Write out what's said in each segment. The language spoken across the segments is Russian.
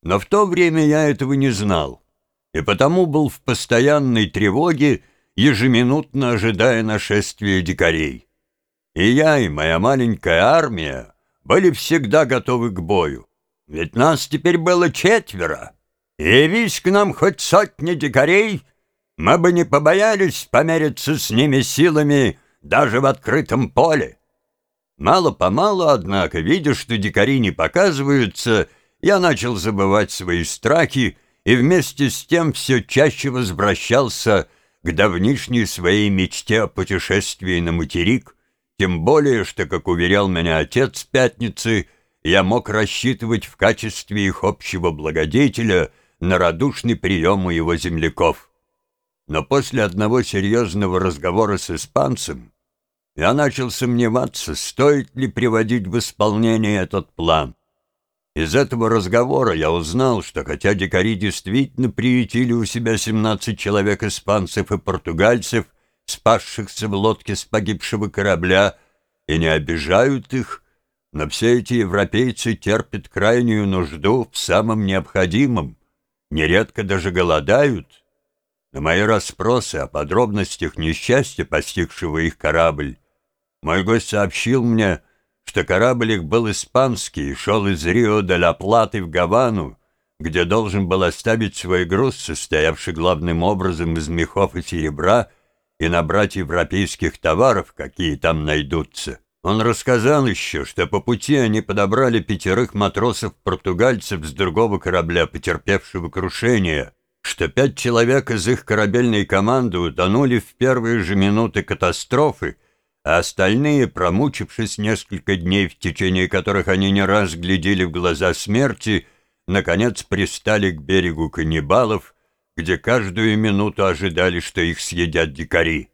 Но в то время я этого не знал, и потому был в постоянной тревоге, ежеминутно ожидая нашествия дикарей. И я, и моя маленькая армия были всегда готовы к бою. Ведь нас теперь было 4, и явись к нам хоть сотни дикарей, мы бы не побоялись помериться с ними силами даже в открытом поле. Мало-помалу, однако, видя, что дикари не показываются, я начал забывать свои страхи и вместе с тем все чаще возвращался к давнишней своей мечте о путешествии на материк, тем более, что, как уверял меня отец с пятницы, я мог рассчитывать в качестве их общего благодетеля на радушный прием у его земляков. Но после одного серьезного разговора с испанцем я начал сомневаться, стоит ли приводить в исполнение этот план. Из этого разговора я узнал, что хотя дикари действительно приютили у себя 17 человек испанцев и португальцев, спасшихся в лодке с погибшего корабля, и не обижают их, но все эти европейцы терпят крайнюю нужду в самом необходимом, нередко даже голодают. На мои расспросы о подробностях несчастья, постигшего их корабль, мой гость сообщил мне, что корабль их был испанский и шел из Рио-де-ла-Платы в Гавану, где должен был оставить свой груз, состоявший главным образом из мехов и серебра, и набрать европейских товаров, какие там найдутся. Он рассказал еще, что по пути они подобрали 5 матросов-португальцев с другого корабля, потерпевшего крушение, что 5 человек из их корабельной команды утонули в первые же минуты катастрофы, а остальные, промучившись несколько дней, в течение которых они не раз глядели в глаза смерти, наконец пристали к берегу каннибалов, где каждую минуту ожидали, что их съедят дикари.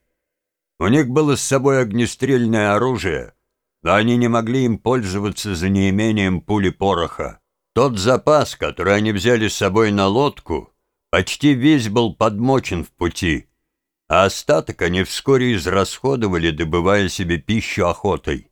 У них было с собой огнестрельное оружие, но они не могли им пользоваться за неимением пули-пороха. Тот запас, который они взяли с собой на лодку, почти весь был подмочен в пути, а остаток они вскоре израсходовали, добывая себе пищу охотой.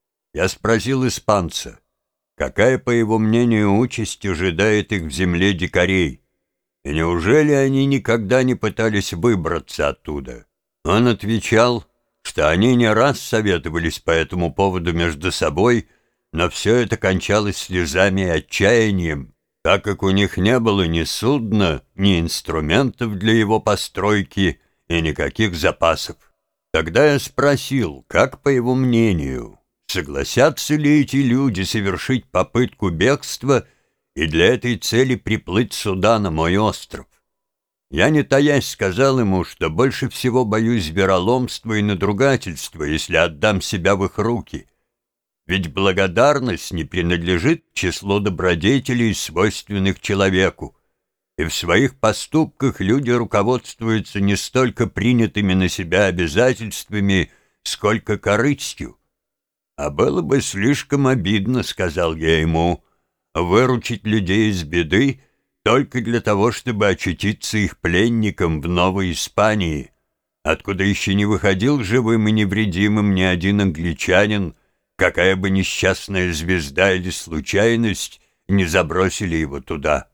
Я спросил испанца, какая, по его мнению, участь ожидает их в земле дикарей, и неужели они никогда не пытались выбраться оттуда? Он отвечал, что они не раз советовались по этому поводу между собой, но все это кончалось слезами и отчаянием, так как у них не было ни судна, ни инструментов для его постройки и никаких запасов. Тогда я спросил, как, по его мнению, согласятся ли эти люди совершить попытку бегства и для этой цели приплыть сюда, на мой остров. Я, не таясь, сказал ему, что больше всего боюсь вероломства и надругательства, если отдам себя в их руки. Ведь благодарность не принадлежит к числу добродетелей, свойственных человеку, и в своих поступках люди руководствуются не столько принятыми на себя обязательствами, сколько корыстью. «А было бы слишком обидно, — сказал я ему, — выручить людей из беды только для того, чтобы очутиться их пленником в Новой Испании, откуда еще не выходил живым и невредимым ни один англичанин, какая бы несчастная звезда или случайность не забросили его туда.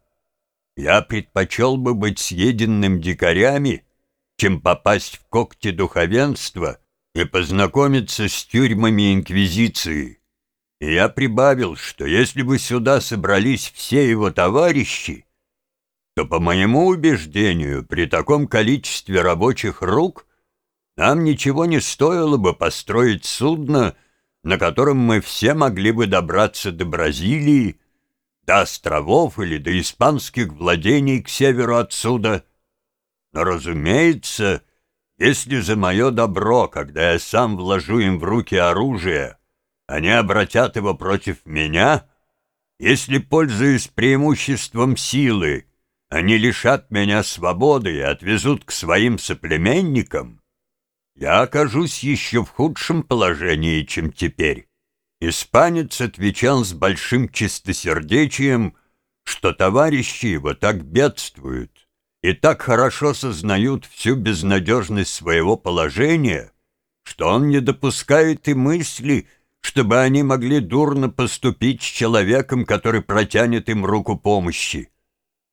Я предпочел бы быть съеденным дикарями, чем попасть в когти духовенства и познакомиться с тюрьмами инквизиции. И я прибавил, что если бы сюда собрались все его товарищи, то, по моему убеждению, при таком количестве рабочих рук нам ничего не стоило бы построить судно, на котором мы все могли бы добраться до Бразилии, до островов или до испанских владений к северу отсюда. Но, разумеется, если за мое добро, когда я сам вложу им в руки оружие, они обратят его против меня, если, пользуясь преимуществом силы, они лишат меня свободы и отвезут к своим соплеменникам, я окажусь еще в худшем положении, чем теперь». Испанец отвечал с большим чистосердечием, что товарищи его так бедствуют и так хорошо сознают всю безнадежность своего положения, что он не допускает и мысли, чтобы они могли дурно поступить с человеком, который протянет им руку помощи.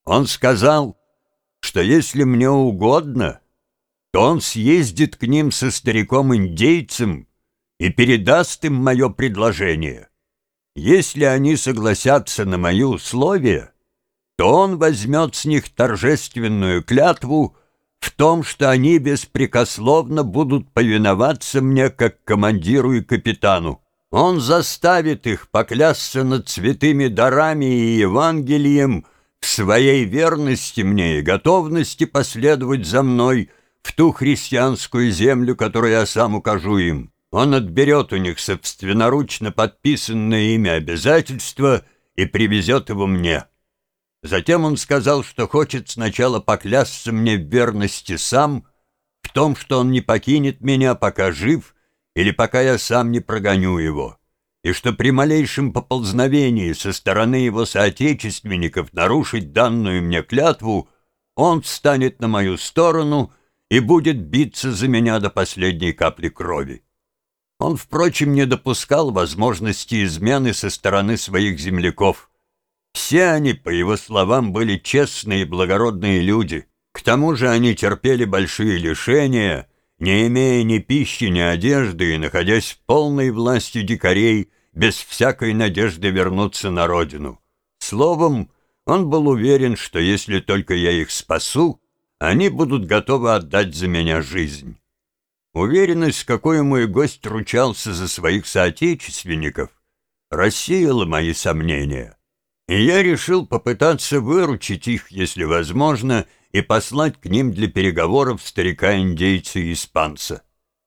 Он сказал, что если мне угодно, то он съездит к ним со стариком-индейцем и передаст им мое предложение. Если они согласятся на мои условия, то он возьмет с них торжественную клятву в том, что они беспрекословно будут повиноваться мне как командиру и капитану. Он заставит их поклясться над святыми дарами и Евангелием в своей верности мне и готовности последовать за мной в ту христианскую землю, которую я сам укажу им. Он отберет у них собственноручно подписанное ими обязательство и привезет его мне. Затем он сказал, что хочет сначала поклясться мне в верности сам, в том, что он не покинет меня, пока жив, или пока я сам не прогоню его, и что при малейшем поползновении со стороны его соотечественников нарушить данную мне клятву, он встанет на мою сторону и будет биться за меня до последней капли крови. Он, впрочем, не допускал возможности измены со стороны своих земляков. Все они, по его словам, были честные и благородные люди. К тому же они терпели большие лишения, не имея ни пищи, ни одежды, и находясь в полной власти дикарей, без всякой надежды вернуться на родину. Словом, он был уверен, что если только я их спасу, они будут готовы отдать за меня жизнь. Уверенность, с какой мой гость ручался за своих соотечественников, рассеяла мои сомнения, и я решил попытаться выручить их, если возможно, и послать к ним для переговоров старика-индейца и испанца.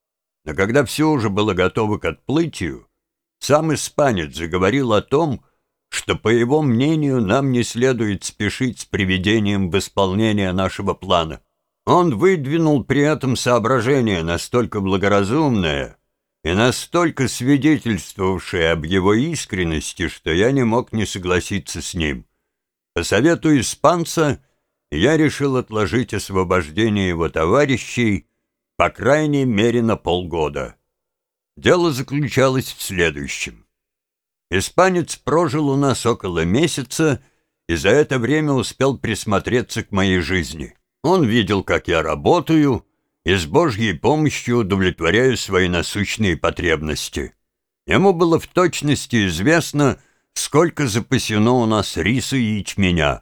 Но когда все уже было готово к отплытию, сам испанец заговорил о том, что, по его мнению, нам не следует спешить с приведением в исполнение нашего плана. Он выдвинул при этом соображение настолько благоразумное и настолько свидетельствовавшее об его искренности, что я не мог не согласиться с ним. По совету испанца я решил отложить освобождение его товарищей по крайней мере на полгода. Дело заключалось в следующем. Испанец прожил у нас около месяца и за это время успел присмотреться к моей жизни. Он видел, как я работаю, и с Божьей помощью удовлетворяю свои насущные потребности. Ему было в точности известно, сколько запасено у нас риса и ячменя.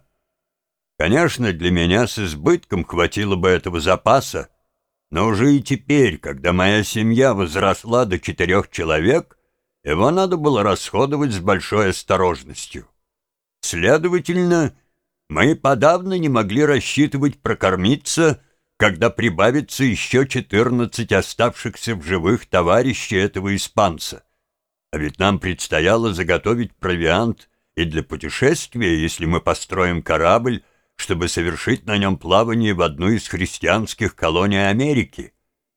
Конечно, для меня с избытком хватило бы этого запаса, но уже и теперь, когда моя семья возросла до 4 человек, его надо было расходовать с большой осторожностью. Следовательно, мы подавно не могли рассчитывать прокормиться, когда прибавится еще 14 оставшихся в живых товарищей этого испанца. А ведь нам предстояло заготовить провиант и для путешествия, если мы построим корабль, чтобы совершить на нем плавание в одну из христианских колоний Америки.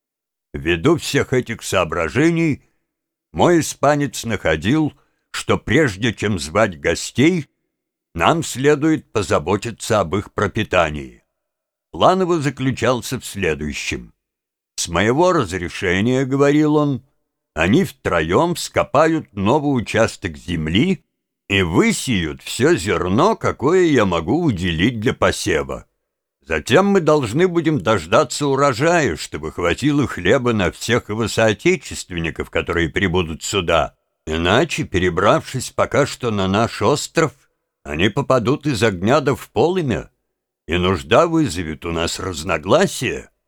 Ввиду всех этих соображений, мой испанец находил, что прежде чем звать гостей, нам следует позаботиться об их пропитании. План его заключался в следующем. С моего разрешения, говорил он, они втроем вскопают новый участок земли и высеют все зерно, какое я могу уделить для посева. Затем мы должны будем дождаться урожая, чтобы хватило хлеба на всех его соотечественников, которые прибудут сюда. Иначе, перебравшись пока что на наш остров, они попадут из огня да в полымя, и нужда вызовет у нас разногласия,